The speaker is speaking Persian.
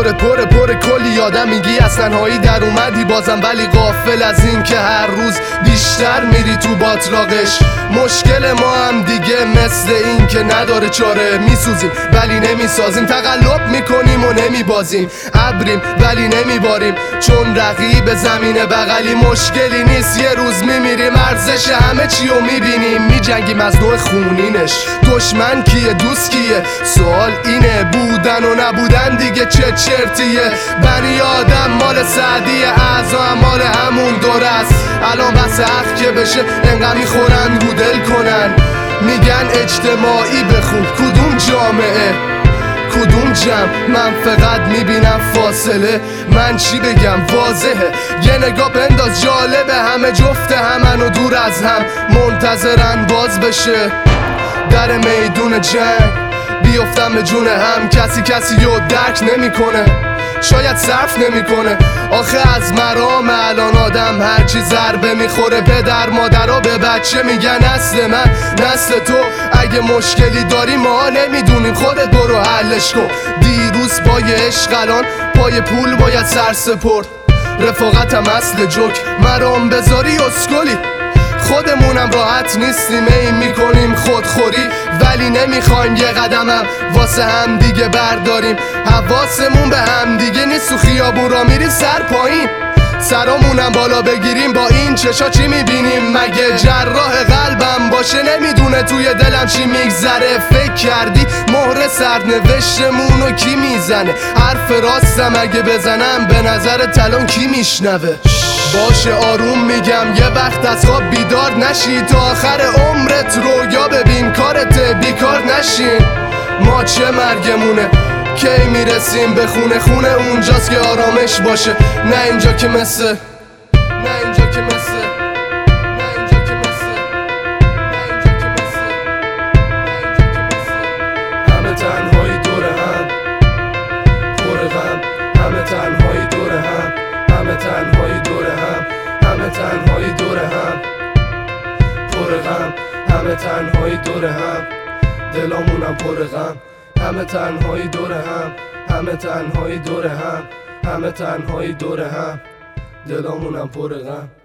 پر کلی آدم میگی از تنهایی در اومدی بازم، ولی غافل از این که هر روز بیشتر میری تو باطلاقش. مشکل ما هم دیگه مثل این که نداره چاره، میسوزیم ولی نمیسازیم، تقلب میکنیم و نمیبازیم، ابریم ولی نمیباریم چون رقیب زمین بغلی. مشکلی نیست یه روز میمیریم، ارزش همه چی رو میبینیم، میجنگیم از نوع خونینش. دشمن کیه دوست کیه؟ سوال اینه، بودن و نبودن دیگه چه چرتیه؟ بنی آدم مال سعدیه، اعضا هم مال همون دور است. الان بس حق که بشه انقدر میخورن رو دل کنن، میگن اجتماعی بخون کدوم جامعه کدوم جمع؟ من فقط میبینم فاصله، من چی بگم واضحه. یه نگاه بنداز جالبه، همه جفت همن و دور از هم منتظرن باز بشه در میدون جنگ. بیفتم به جون هم، کسی رو درک نمیکنه، شاید صرف نمیکنه. آخه از مرام الان آدم هرچی ضربه میخوره، پدر مادرها به بچه میگن نسل من نسل تو. اگه مشکلی داری ما نمیدونیم، خودت برو حلش کن. دیروز پای عشق الان پای پول باید سر سپرد، رفاقتم اصل جوک، مرام بذاری اسکلی. خودمونم راحت نیستیم، این میکنیم خودخوری، ولی نمیخوایم یه قدمم واسه هم دیگه برداریم. حواسمون به هم دیگه نیست، تو خیابون را میریم سر پایین، سرامونم بالا بگیریم. با این چشا چی میبینیم؟ مگه جراح قلبم باشه نمیدونه توی دلم چی میگذره؟ فکر کردی مهر سرنوشتمونو کی میزنه؟ حرف راستم اگه بزنم به نظر تلون کی میشنوه؟ باشه آروم میگم، یه وقت از خواب بیدار نشی، تا آخر عمرت رویا ببین کارت بیکار نشین. ما چه مرگمونه کی میرسیم به خونه اونجاست که آرامش باشه، نه اینجا که مثل همه تنهایی دور هم پر غم، همه تنهایی دور هم، همه تنهایی دور هم، همه تنهایی دور هم پر غم، همه تنهایی دور هم، دلامونم پر غم. همه تنهایی دور هم، همه تنهایی دور هم، همه تنهایی دور هم، دلامونم پر غم.